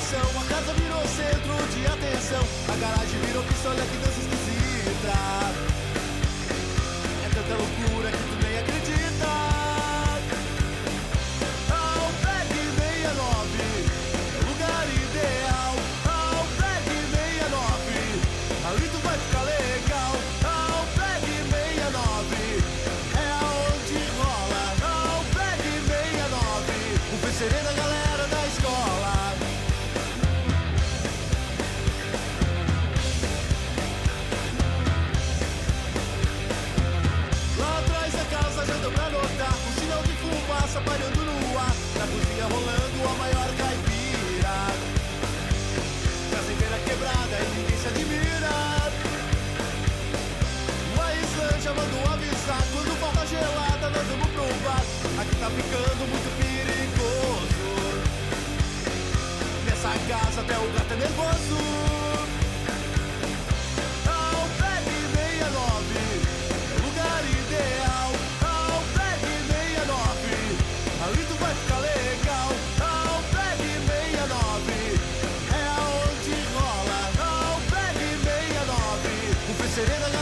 coração. A casa virou centro de atenção. A garagem virou pistola que dança esquisita. É tanta loucura que tu nem acredita. Albergue 69 é o lugar ideal. Albergue 69, ali tu vai ficar legal. Albergue 69 é aonde rola. Albergue 69, o vencerê da galera da escola. Lá atrás da casa já deu pra notar um sinal de fumaça pairando no ar. Na cozinha rolando a maior caipira. Casa inteira quebrada e ninguém se admira. A Islândia mandou avisar: quando falta gelada nós vamos provar. Aqui tá ficando muito perigoso. Nessa casa até o gato é nervoso. Albergue 69 é o lugar ideal. Albergue 69, ali tu vai ficar legal. Albergue 69 é aonde rola. Albergue 69, o vencerê da galera.